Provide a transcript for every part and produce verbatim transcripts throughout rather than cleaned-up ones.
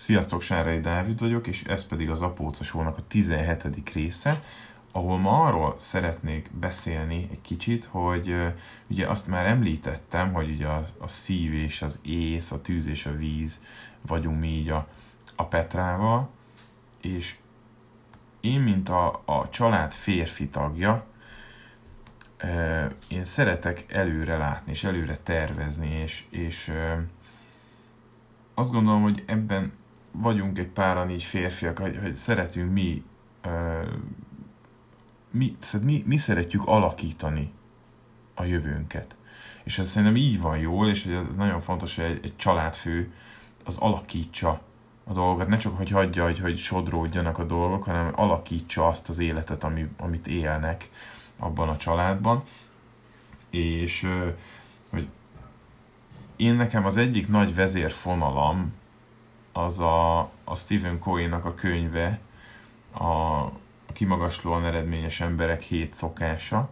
Sziasztok, Sárai Dávid vagyok, és ez pedig az Apóca Show-nak a tizenhetedik része, ahol ma arról szeretnék beszélni egy kicsit, hogy uh, ugye azt már említettem, hogy ugye a, a szív és az ész, a tűz és a víz vagyunk mi így a, a Petrával, és én, mint a, a család férfi tagja, uh, én szeretek előre látni, és előre tervezni, és, és uh, azt gondolom, hogy ebben vagyunk egy páran így férfiak, hogy, hogy szeretünk mi, uh, mi, mi, mi szeretjük alakítani a jövőnket. És ez szerintem így van jól, és ez nagyon fontos, hogy egy, egy családfő az alakítsa a dolgokat. Ne csak, hogy hagyja, hogy, hogy sodródjanak a dolgok, hanem alakítsa azt az életet, ami, amit élnek abban a családban. És uh, hogy én nekem az egyik nagy vezérfonalam az a, a Stephen Covey-nak a könyve, a, a kimagaslóan eredményes emberek hét szokása.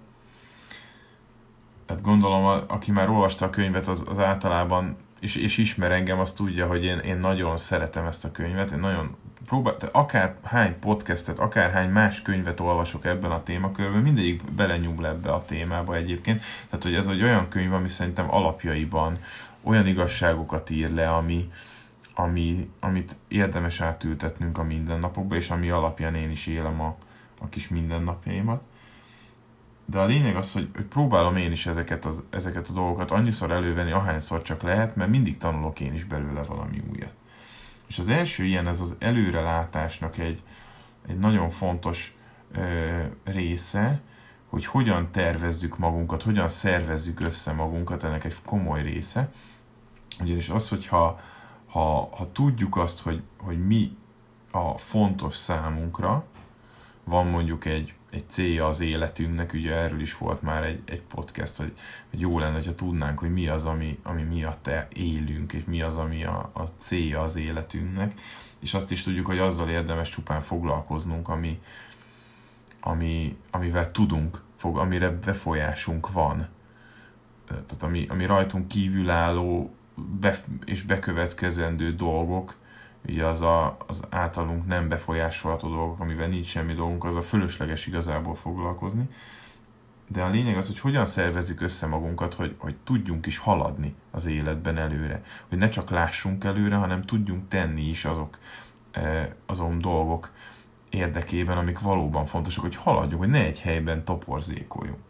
Hát gondolom, a, aki már olvasta a könyvet, az, az általában, és, és ismer engem, az tudja, hogy én, én nagyon szeretem ezt a könyvet. Én nagyon próbál, akár hány podcastet, akár hány más könyvet olvasok ebben a témakörben, mindegyik belenyúl ebbe a témába egyébként. Tehát, hogy ez egy olyan könyv, ami szerintem alapjaiban olyan igazságokat ír le, ami, ami, amit érdemes átültetnünk a mindennapokba, és ami alapján én is élem a, a kis mindennapjaimat. De a lényeg az, hogy, hogy próbálom én is ezeket, az, ezeket a dolgokat annyiszor elővenni, ahányszor csak lehet, mert mindig tanulok én is belőle valami újat. És az első ilyen, ez az előrelátásnak egy, egy nagyon fontos ö, része, hogy hogyan tervezzük magunkat, hogyan szervezzük össze magunkat, ennek egy komoly része. Ugyanis az, hogyha ha, ha tudjuk azt, hogy, hogy mi a fontos számunkra, van mondjuk egy, egy célja az életünknek, ugye erről is volt már egy, egy podcast, hogy, hogy jó lenne, ha tudnánk, hogy mi az, ami, ami miatt élünk, és mi az, ami a, a célja az életünknek, és azt is tudjuk, hogy azzal érdemes csupán foglalkoznunk, ami, ami, amivel tudunk, fog, amire befolyásunk van. Tehát ami, ami rajtunk kívülálló be, és bekövetkezendő dolgok, ugye az, a, az általunk nem befolyásolható dolgok, amivel nincs semmi dolgunk, az a fölösleges igazából foglalkozni. De a lényeg az, hogy hogyan szervezzük össze magunkat, hogy, hogy tudjunk is haladni az életben előre. Hogy ne csak lássunk előre, hanem tudjunk tenni is azok, azon dolgok érdekében, amik valóban fontosak, hogy haladjunk, hogy ne egy helyben toporzékoljunk.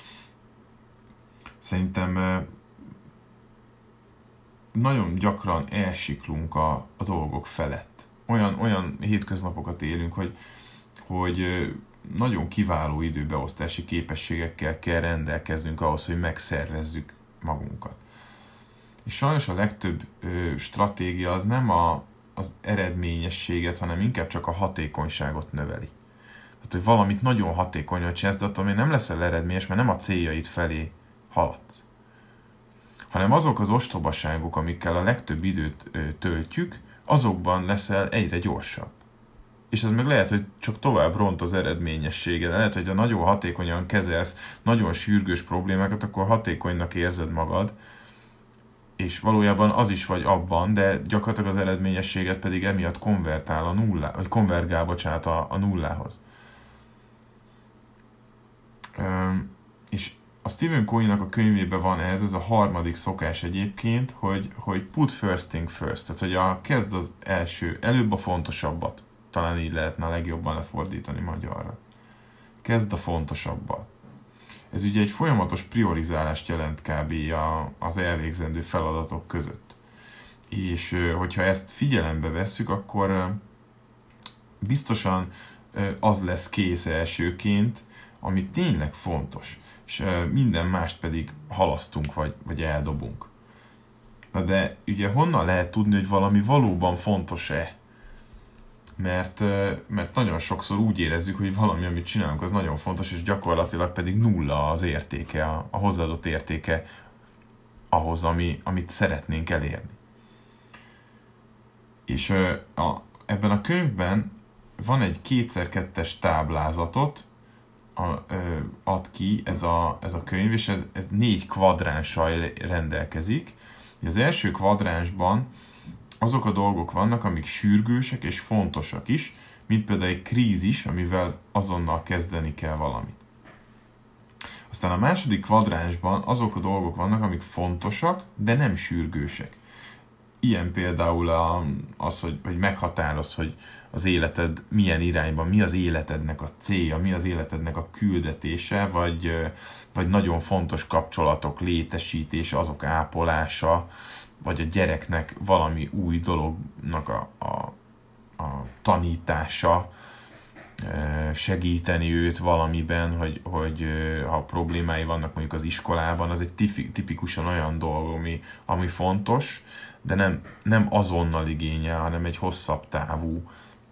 Szerintem nagyon gyakran elsiklunk a, a dolgok felett. Olyan, olyan hétköznapokat élünk, hogy, hogy nagyon kiváló időbeosztási képességekkel kell rendelkeznünk ahhoz, hogy megszervezzük magunkat. És sajnos a legtöbb ö, stratégia az nem a, az eredményességet, hanem inkább csak a hatékonyságot növeli. Tehát, hogy valamit nagyon hatékonyan csinálsz, de attól még nem leszel eredményes, mert nem a céljaid felé haladsz. Hanem azok az ostobaságok, amikkel a legtöbb időt ö, töltjük, azokban leszel egyre gyorsabb. És ez meg lehet, hogy csak tovább ront az eredményességed. Lehet, hogy ha nagyon hatékonyan kezelsz nagyon sürgős problémákat, akkor hatékonynak érzed magad, és valójában az is vagy abban, de gyakorlatilag az eredményességet pedig emiatt konvertál a nullá, vagy konvergál, bocsánat, a, a nullához. Üm, és a Stephen Covey-nak a könyvében van ez, ez a harmadik szokás egyébként, hogy, hogy put first thing first, tehát hogy a, kezd az első, előbb a fontosabbat. Talán így lehetne a legjobban lefordítani magyarra. Kezd a fontosabbal. Ez ugye egy folyamatos priorizálást jelent kb. A, az elvégzendő feladatok között. És hogyha ezt figyelembe vesszük, akkor biztosan az lesz kész elsőként, ami tényleg fontos. És minden mást pedig halasztunk, vagy, vagy eldobunk. Na de ugye honnan lehet tudni, hogy valami valóban fontos-e? Mert, mert nagyon sokszor úgy érezzük, hogy valami, amit csinálunk, az nagyon fontos, és gyakorlatilag pedig nulla az értéke, a, a hozzáadott értéke ahhoz, ami, amit szeretnénk elérni. És a, ebben a könyvben van egy kétszer kettes táblázatot, a, ö, ad ki ez a, ez a könyv, és ez, ez négy kvadránssal rendelkezik. Az első kvadránsban azok a dolgok vannak, amik sürgősek és fontosak is, mint például egy krízis, amivel azonnal kezdeni kell valamit. Aztán a második kvadránsban azok a dolgok vannak, amik fontosak, de nem sürgősek. Ilyen például az, hogy, hogy meghatároz, hogy az életed milyen irányban, mi az életednek a célja, mi az életednek a küldetése, vagy, vagy nagyon fontos kapcsolatok létesítése, azok ápolása, vagy a gyereknek valami új dolognak a, a, a tanítása, segíteni őt valamiben, hogy, hogy ha problémái vannak mondjuk az iskolában, az egy tipikusan olyan dolog, ami, ami fontos, de nem, nem azonnal igényel, hanem egy hosszabb távú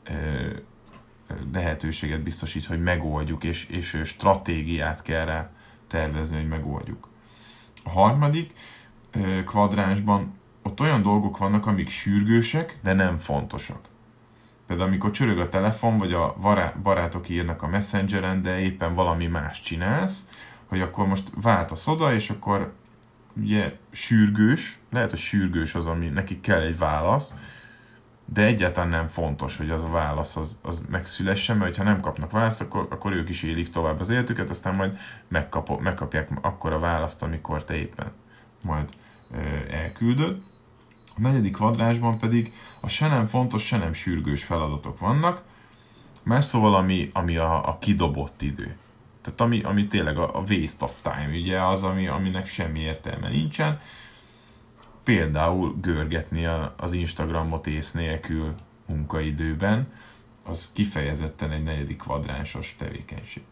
lehetőséget biztosít, hogy megoldjuk, és, és stratégiát kell rá tervezni, hogy megoldjuk. A harmadik kvadránsban ott olyan dolgok vannak, amik sürgősek, de nem fontosak. Például amikor csörög a telefon, vagy a barátok írnak a Messengeren, de éppen valami más csinálsz, hogy akkor most váltasz oda, és akkor ugye sürgős, lehet, hogy sürgős az, ami nekik kell egy válasz, de egyáltalán nem fontos, hogy az a válasz az, az megszülessen, mert ha nem kapnak választ, akkor, akkor ők is élik tovább az életüket, aztán majd megkap, megkapják akkor a választ, amikor te éppen majd ö, elküldöd. A negyedik kvadránsban pedig a se nem fontos, se nem sürgős feladatok vannak, más szóval ami, ami a, a kidobott idő. Tehát ami, ami tényleg a, a waste of time, ugye az, ami, aminek semmi értelme nincsen. Például görgetni a, az Instagramot ész nélkül munkaidőben, az kifejezetten egy negyedik kvadránsos tevékenység.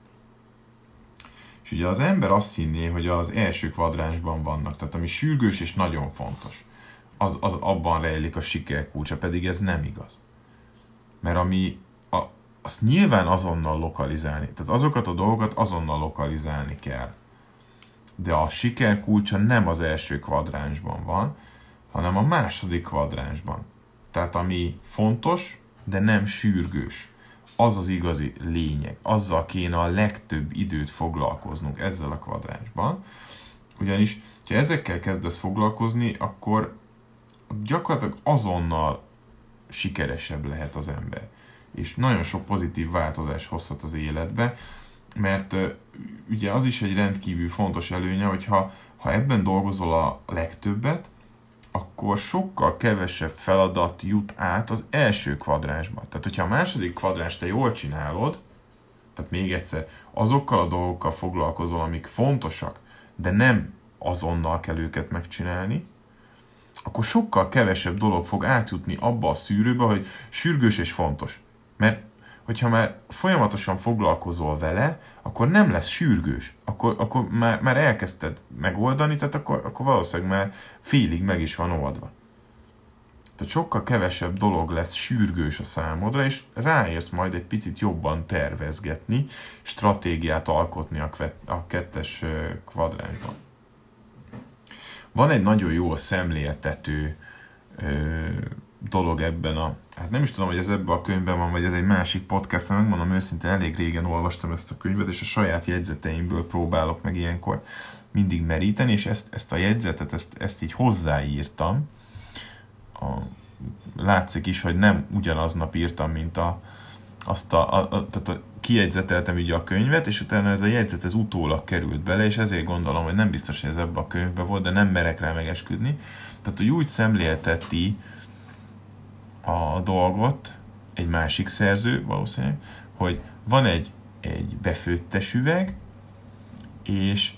És ugye az ember azt hinné, hogy az első kvadránsban vannak, tehát ami sürgős és nagyon fontos. Az, az abban rejlik a siker kulcsa, pedig ez nem igaz. Mert ami, a, azt nyilván azonnal lokalizálni, tehát azokat a dolgokat azonnal lokalizálni kell. De a siker kulcsa nem az első kvadránsban van, hanem a második kvadránsban. Tehát ami fontos, de nem sürgős. Az az igazi lényeg. Azzal kéne a legtöbb időt foglalkoznunk ezzel a kvadránsban. Ugyanis, ha ezekkel kezdesz foglalkozni, akkor gyakorlatilag azonnal sikeresebb lehet az ember. És nagyon sok pozitív változás hozhat az életbe, mert uh, ugye az is egy rendkívül fontos előnye, hogyha ha ebben dolgozol a legtöbbet, akkor sokkal kevesebb feladat jut át az első kvadránsba. Tehát, hogyha a második kvadráns te jól csinálod, tehát még egyszer, azokkal a dolgokkal foglalkozol, amik fontosak, de nem azonnal kell őket megcsinálni, akkor sokkal kevesebb dolog fog átjutni abba a szűrőbe, hogy sürgős és fontos. Mert hogyha már folyamatosan foglalkozol vele, akkor nem lesz sürgős. Akkor, akkor már, már elkezdted megoldani, tehát akkor, akkor valószínűleg már félig meg is van oldva. Tehát sokkal kevesebb dolog lesz sürgős a számodra, és ráérsz majd egy picit jobban tervezgetni, stratégiát alkotni a, kvet, a kettes kvadránsban. Van egy nagyon jó szemléltető ö, dolog ebben a... Hát nem is tudom, hogy ez ebben a könyvben van, vagy ez egy másik podcast, megmondom őszintén, elég régen olvastam ezt a könyvet, és a saját jegyzeteimből próbálok meg ilyenkor mindig meríteni, és ezt, ezt a jegyzetet, ezt, ezt így hozzáírtam. A, látszik is, hogy nem ugyanaznap írtam, mint a, azt a, a, a, tehát a, kijegyzeteltem ugye a könyvet, és utána ez a jegyzet ez utólag került bele, és ezért gondolom, hogy nem biztos, hogy ez ebben a könyvben volt, de nem merek rá megesküdni. Tehát, hogy úgy szemlélteti a dolgot egy másik szerző valószínűleg, hogy van egy, egy befőttes üveg, és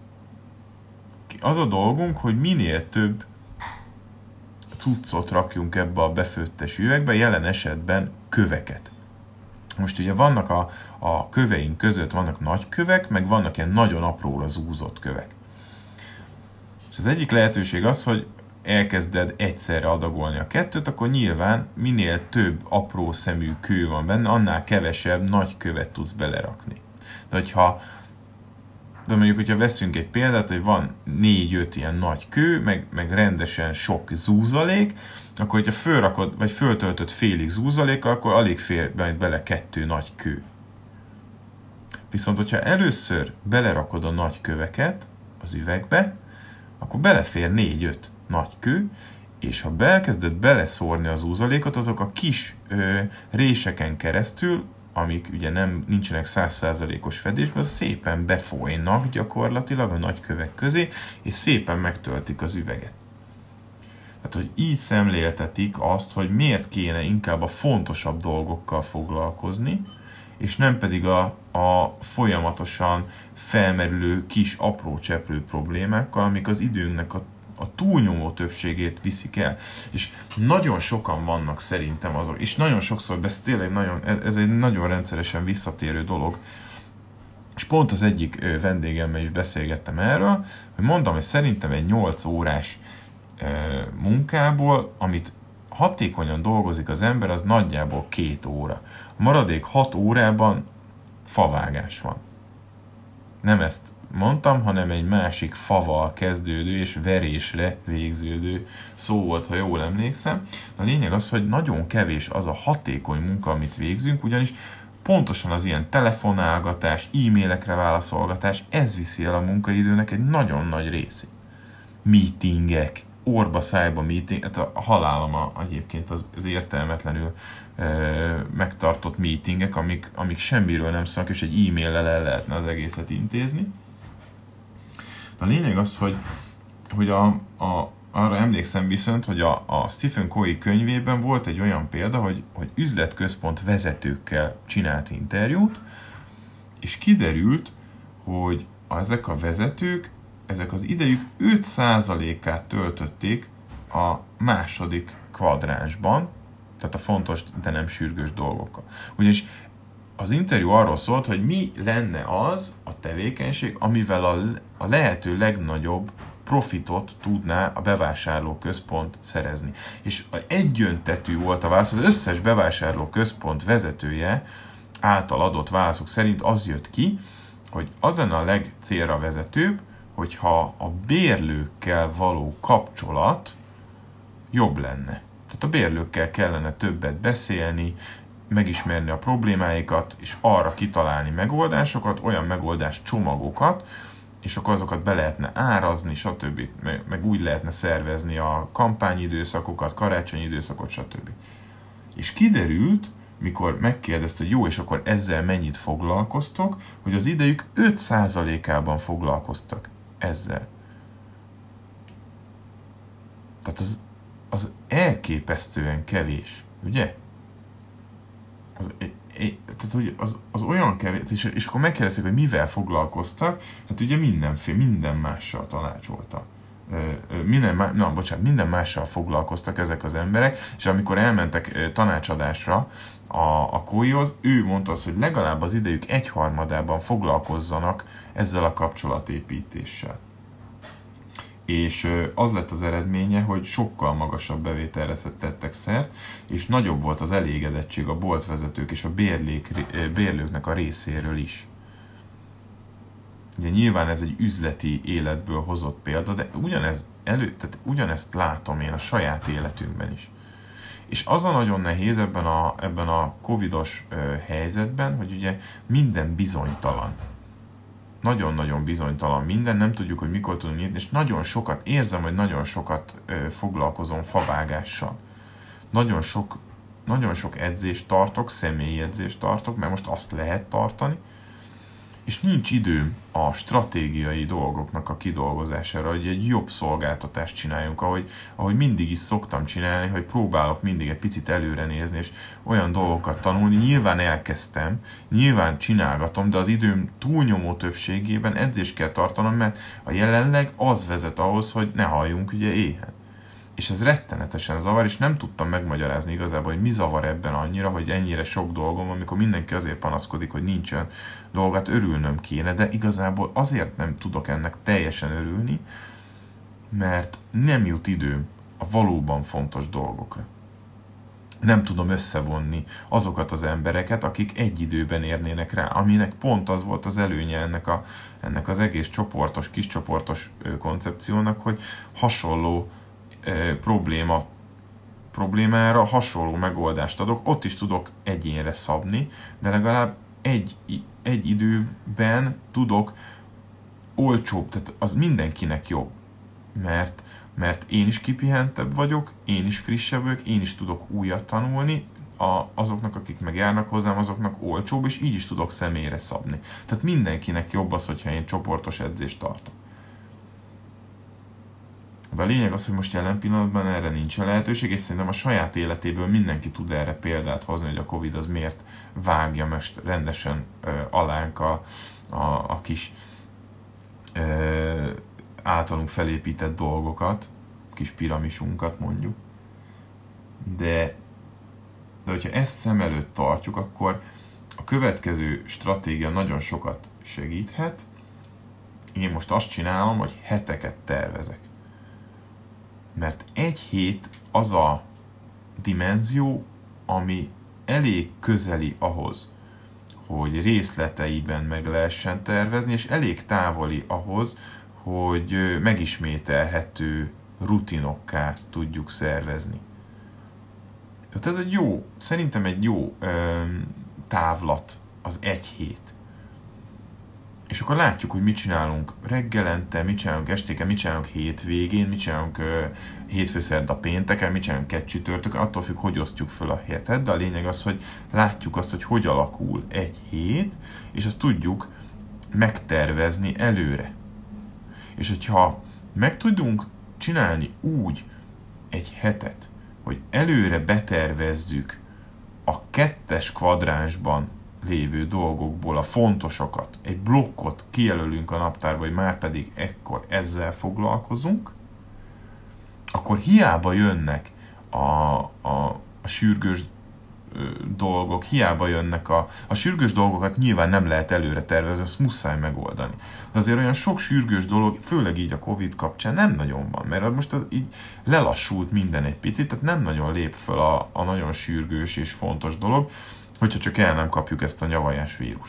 az a dolgunk, hogy minél több cuccot rakjunk ebbe a befőttes üvegbe, jelen esetben köveket. Most ugye vannak a, a köveink között vannak nagy kövek, meg vannak ilyen nagyon apróra zúzott kövek. És az egyik lehetőség az, hogy elkezded egyszerre adagolni a kettőt, akkor nyilván minél több apró szemű kő van benne, annál kevesebb nagy követ tudsz belerakni. De hogyha de mondjuk, hogyha veszünk egy példát, hogy van négy-öt ilyen nagy kő, meg, meg rendesen sok zúzalék, akkor hogyha fölrakod, vagy föltöltöd félig zúzalékkal, akkor alig fér bele kettő nagy kő. Viszont, hogyha először belerakod a nagy köveket az üvegbe, akkor belefér négy-öt nagy kő, és ha elkezded beleszórni az úzalékot, azok a kis ö, réseken keresztül, amik ugye nem nincsenek száz százalékos fedésben, az szépen befolynak gyakorlatilag a nagy kövek közé, és szépen megtöltik az üveget. Tehát, hogy így szemléltetik azt, hogy miért kéne inkább a fontosabb dolgokkal foglalkozni, és nem pedig a, a folyamatosan felmerülő kis apró cseprő problémákkal, amik az időnknek a, a túlnyomó többségét viszik el. És nagyon sokan vannak szerintem azok, és nagyon sokszor, ez tényleg nagyon, ez egy nagyon rendszeresen visszatérő dolog, és pont az egyik vendégemmel is beszélgettem erről, hogy mondtam, hogy szerintem egy nyolc órás munkából, amit hatékonyan dolgozik az ember, az nagyjából két óra. A maradék hat órában favágás van. Nem ezt mondtam, hanem egy másik faval kezdődő és verésre végződő szó volt, ha jól emlékszem. A lényeg az, hogy nagyon kevés az a hatékony munka, amit végzünk, ugyanis pontosan az ilyen telefonálgatás, e-mailekre válaszolgatás, ez viszi el a munkaidőnek egy nagyon nagy részét. Meetingek, orba szájba meeting, hát a halálom a, egyébként az, az értelmetlenül e, megtartott meetingek, amik, amik semmiről nem szólnak, és egy e-maillel el lehetne az egészet intézni. A lényeg az, hogy, hogy a, a, arra emlékszem viszont, hogy a, a Stephen Covey könyvében volt egy olyan példa, hogy, hogy üzletközpont vezetőkkel csinált interjút, és kiderült, hogy ezek a vezetők, ezek az idejük öt százalékát töltötték a második kvadránsban, tehát a fontos, de nem sürgős dolgokkal. Ugyanis az interjú arról szólt, hogy mi lenne az a tevékenység, amivel a, a lehető legnagyobb profitot tudná a bevásárlóközpont szerezni. És egyöntetű volt a válasz, az összes bevásárlóközpont vezetője által adott válaszok szerint az jött ki, hogy az lenne a legcélra vezetőbb, hogyha a bérlőkkel való kapcsolat jobb lenne. Tehát a bérlőkkel kellene többet beszélni, megismerni a problémáikat, és arra kitalálni megoldásokat, olyan megoldás csomagokat, és akkor azokat be lehetne árazni, stb. Meg, meg úgy lehetne szervezni a kampányidőszakokat, karácsonyi időszakot, stb. És kiderült, mikor megkérdezte, hogy jó, és akkor ezzel mennyit foglalkoztok, hogy az idejük öt százalékában foglalkoztak ezzel. Tehát az, az elképesztően kevés, ugye? Az, tehát az, az olyan kevés, és, és akkor megkérdezték, hogy mivel foglalkoztak, hát ugye mindenféle, minden mással tanácsolta. Minden, na, bocsánat, minden mással foglalkoztak ezek az emberek, és amikor elmentek tanácsadásra a, a Coveyhoz, ő mondta azt, hogy legalább az idejük egyharmadában foglalkozzanak ezzel a kapcsolatépítéssel. És az lett az eredménye, hogy sokkal magasabb bevételre tettek szert, és nagyobb volt az elégedettség a boltvezetők és a bérlék, bérlőknek a részéről is. Ugye nyilván ez egy üzleti életből hozott példa, de ugyanez elő, tehát ugyanezt látom én a saját életünkben is. És az a nagyon nehéz ebben a, ebben a covidos ö, helyzetben, hogy ugye minden bizonytalan. Nagyon-nagyon bizonytalan minden, nem tudjuk, hogy mikor tudunk nyitni, és nagyon sokat, érzem, hogy nagyon sokat ö, foglalkozom favágással. Nagyon sok, nagyon sok edzést tartok, személyi edzést tartok, mert most azt lehet tartani, és nincs időm a stratégiai dolgoknak a kidolgozására, hogy egy jobb szolgáltatást csináljunk, ahogy, ahogy mindig is szoktam csinálni, hogy próbálok mindig egy picit előre nézni, és olyan dolgokat tanulni. Nyilván elkezdtem, nyilván csinálgatom, de az időm túlnyomó többségében edzést kell tartanom, mert a jelenleg az vezet ahhoz, hogy ne halljunk ugye éhen. És ez rettenetesen zavar, és nem tudtam megmagyarázni igazából, hogy mi zavar ebben annyira, hogy ennyire sok dolgom, amikor mindenki azért panaszkodik, hogy nincsen dolgát, örülnöm kéne, de igazából azért nem tudok ennek teljesen örülni, mert nem jut időm a valóban fontos dolgokra. Nem tudom összevonni azokat az embereket, akik egy időben érnének rá, aminek pont az volt az előnye ennek, a, ennek az egész csoportos, kiscsoportos koncepciónak, hogy hasonló probléma, problémára hasonló megoldást adok, ott is tudok egyénre szabni, de legalább egy, egy időben tudok olcsóbb, tehát az mindenkinek jobb, mert Mert én is kipihentebb vagyok, én is frissebb vagyok, én is tudok újat tanulni, a, azoknak, akik megjárnak hozzám, azoknak olcsóbb, és így is tudok személyre szabni. Tehát mindenkinek jobb az, hogyha én csoportos edzést tartok. De a lényeg az, hogy most jelen pillanatban erre nincs lehetőség, és szerintem a saját életéből mindenki tud erre példát hozni, hogy a Covid az miért vágja most rendesen ö, alánk a, a, a kis ö, általunk felépített dolgokat, kis piramisunkat mondjuk. De, de hogyha ezt szem előtt tartjuk, akkor a következő stratégia nagyon sokat segíthet. Én most azt csinálom, hogy heteket tervezek. Mert egy hét az a dimenzió, ami elég közeli ahhoz, hogy részleteiben meg lehessen tervezni, és elég távoli ahhoz, hogy megismételhető rutinokká tudjuk szervezni. Tehát ez egy jó, szerintem egy jó ö, távlat az egy hét. És akkor látjuk, hogy mit csinálunk reggelente, mit csinálunk estéken, mit csinálunk hétvégén, mit csinálunk uh, hétfő-szerda pénteken, mit csinálunk kedd csütörtökön, attól függ, hogy osztjuk föl a hetet, de a lényeg az, hogy látjuk azt, hogy hogy alakul egy hét, és azt tudjuk megtervezni előre. És hogyha meg tudunk csinálni úgy egy hetet, hogy előre betervezzük a kettes kvadránsban lévő dolgokból a fontosokat, egy blokkot kijelölünk a naptárba, hogy már pedig ekkor ezzel foglalkozunk, akkor hiába jönnek a, a, a sürgős dolgok, hiába jönnek a, a sürgős dolgokat nyilván nem lehet előre tervezni, azt muszáj megoldani. De azért olyan sok sürgős dolog, főleg így a Covid kapcsán nem nagyon van, mert most az így lelassult minden egy picit, tehát nem nagyon lép föl a, a nagyon sürgős és fontos dolog, hogyha csak el nem kapjuk ezt a nyavajás vírust.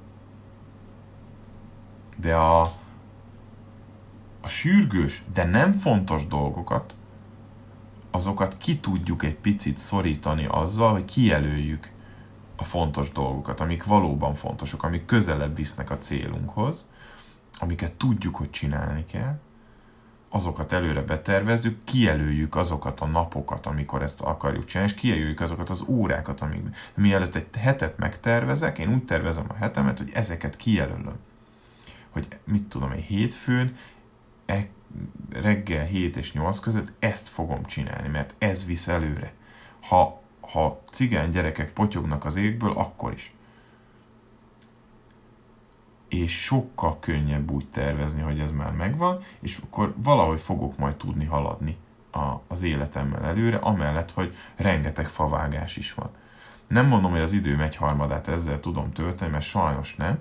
De a, a sürgős, de nem fontos dolgokat, azokat ki tudjuk egy picit szorítani azzal, hogy kijelöljük a fontos dolgokat, amik valóban fontosak, amik közelebb visznek a célunkhoz, amiket tudjuk, hogy csinálni kell, azokat előre betervezzük, kijelöljük azokat a napokat, amikor ezt akarjuk csinálni, és kijelöljük azokat az órákat, amik mielőtt egy hetet megtervezek, én úgy tervezem a hetemet, hogy ezeket kijelölöm. Hogy mit tudom, egy hétfőn, e, reggel hét és nyolc között ezt fogom csinálni, mert ez visz előre. Ha, ha cigány gyerekek potyognak az égből, akkor is. És sokkal könnyebb úgy tervezni, hogy ez már megvan, és akkor valahogy fogok majd tudni haladni a, az életemmel előre, amellett, hogy rengeteg favágás is van. Nem mondom, hogy az időm egyharmadát ezzel tudom tölteni, mert sajnos nem,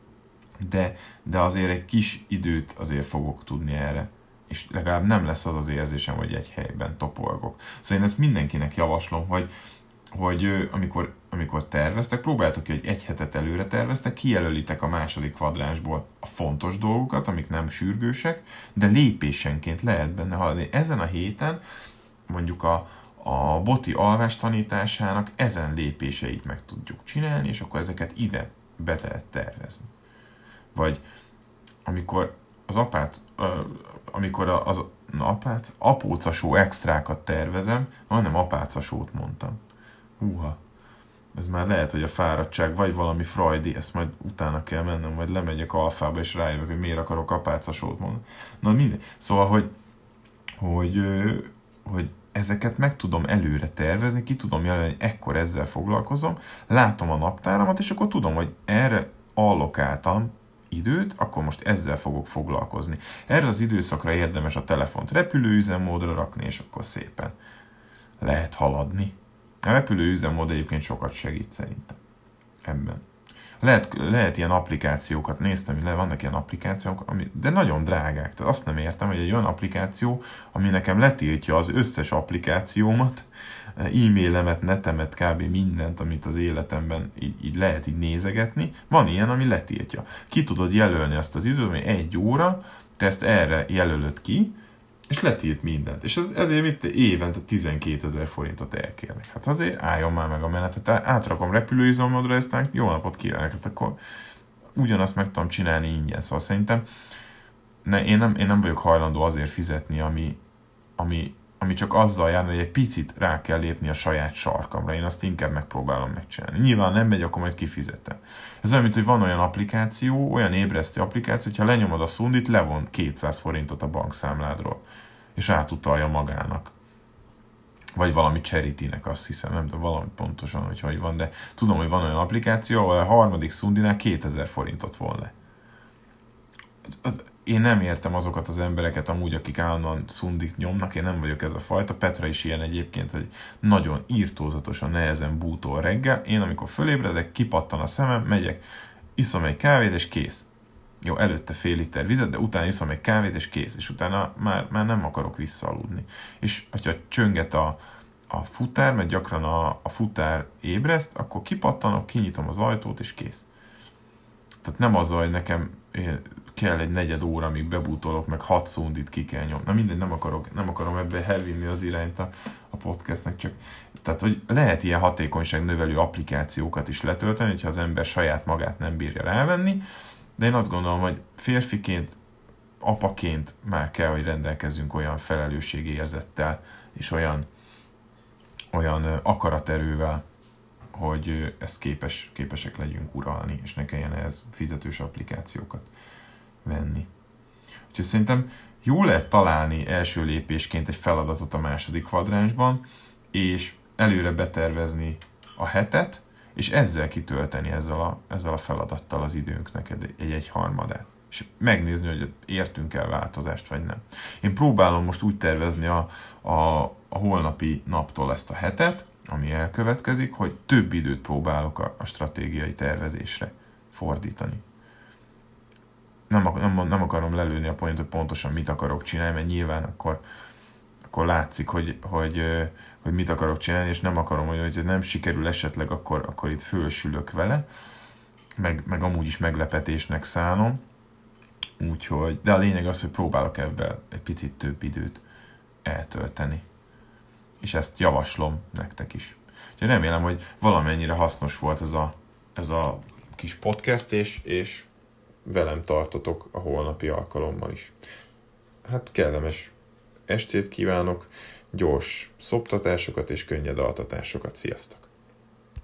de, de azért egy kis időt azért fogok tudni erre, és legalább nem lesz az az érzésem, hogy egy helyben topolgok. Szóval én ezt mindenkinek javaslom, hogy hogy amikor, amikor terveztek, próbáltok ki, hogy egy hetet előre terveztek, kijelölitek a második kvadránsból a fontos dolgokat, amik nem sürgősek, de lépésenként lehet benne haladni. Ezen a héten mondjuk a, a boti alvás tanításának ezen lépéseit meg tudjuk csinálni, és akkor ezeket ide be lehet tervezni. Vagy amikor az apát, amikor az apác, apócasó extrákat tervezem, hanem apácasót mondtam. Húha, ez már lehet, hogy a fáradtság, vagy valami freudi, ezt majd utána kell mennem, vagy lemegyek alfába, és rájövök, hogy miért akarok apácasót mondani. Na mindegy. Szóval, hogy, hogy, hogy ezeket meg tudom előre tervezni, ki tudom jelölni, hogy ekkor ezzel foglalkozom, látom a naptáramat, és akkor tudom, hogy erre allokáltam időt, akkor most ezzel fogok foglalkozni. Erre az időszakra érdemes a telefont repülőüzemmódra rakni, és akkor szépen lehet haladni. A repülőüzemmód egyébként sokat segít szerintem ebben. Lehet, lehet ilyen applikációkat, néztem, hogy vannak ilyen applikációk, ami, de nagyon drágák. Tehát azt nem értem, hogy egy olyan applikáció, ami nekem letiltja az összes applikációmat, e-mailemet, netemet, kb. Mindent, amit az életemben így, így lehet így nézegetni. Van ilyen, ami letiltja. Ki tudod jelölni azt az időt, hogy egy óra, te ezt erre jelölöd ki, és letilt mindent. És ez, ezért mit évente tizenkétezer forintot elkérnek. Hát azért álljon már meg a menet. Hát átrakom repülőizomodra, aztán jó napot kívánok. Hát akkor ugyanazt meg tudom csinálni ingyen. Szóval szerintem ne, én, nem, én nem vagyok hajlandó azért fizetni, ami, ami, ami csak azzal járna, hogy egy picit rá kell lépni a saját sarkamra. Én azt inkább megpróbálom megcsinálni. Nyilván nem megy, akkor majd kifizetem. Ez olyan, mint hogy van olyan applikáció, olyan ébresztő applikáció, hogyha lenyomod a szundit, levon kétszáz forintot a bankszámládról, és átutalja magának. Vagy valami charity-nek, azt hiszem, nem tudom valami pontosan, hogy hogy van, de tudom, hogy van olyan applikáció, ahol a harmadik szundinál kétezer forintot von le. Az, én nem értem azokat az embereket amúgy, akik állandóan szundit nyomnak, én nem vagyok ez a fajta. Petra is ilyen egyébként, hogy nagyon írtózatosan nehezen bútol reggel. Én amikor fölébredek, kipattan a szemem, megyek, iszom egy kávét, és kész. Jó, előtte fél liter vizet, de utána iszom egy kávét, és kész. És utána már, már nem akarok visszaaludni. És hogyha csönget a, a futár, mert gyakran a, a futár ébreszt, akkor kipattanok, kinyitom az ajtót, és kész. Tehát nem az, hogy nekem kell egy negyed óra, amíg bebútolok, meg hat szundit ki kell nyomni. Na mindegy, nem, akarok, nem akarom ebbe elvinni az irányt a, a podcastnek, csak tehát, hogy lehet ilyen hatékonyság növelő applikációkat is letölteni, hogyha az ember saját magát nem bírja rávenni, de én azt gondolom, hogy férfiként, apaként már kell, hogy rendelkezzünk olyan felelősségérzettel, és olyan, olyan akaraterővel, hogy ezt képes, képesek legyünk uralni, és ne kelljen ehhez fizetős applikációkat venni. Úgyhogy szerintem jó lehet találni első lépésként egy feladatot a második kvadránsban, és előre betervezni a hetet, és ezzel kitölteni ezzel a, ezzel a feladattal az időnknek egy egyharmadát. És megnézni, hogy értünk el változást, vagy nem. Én próbálom most úgy tervezni a, a, a holnapi naptól ezt a hetet, ami elkövetkezik, hogy több időt próbálok a, a stratégiai tervezésre fordítani. Nem, nem, nem akarom lelőni a pointot, hogy pontosan mit akarok csinálni, mert nyilván akkor, akkor látszik, hogy, hogy, hogy mit akarok csinálni, és nem akarom, hogy ez nem sikerül esetleg, akkor, akkor itt fölsülök vele, meg, meg amúgy is meglepetésnek szánom. Úgyhogy, de a lényeg az, hogy próbálok ebben egy picit több időt eltölteni. És ezt javaslom nektek is. Úgyhogy remélem, hogy valamennyire hasznos volt ez a, ez a kis podcast, és, és velem tartotok a holnapi alkalommal is. Hát kellemes estét kívánok, gyors szoptatásokat és könnyed altatásokat. Sziasztok!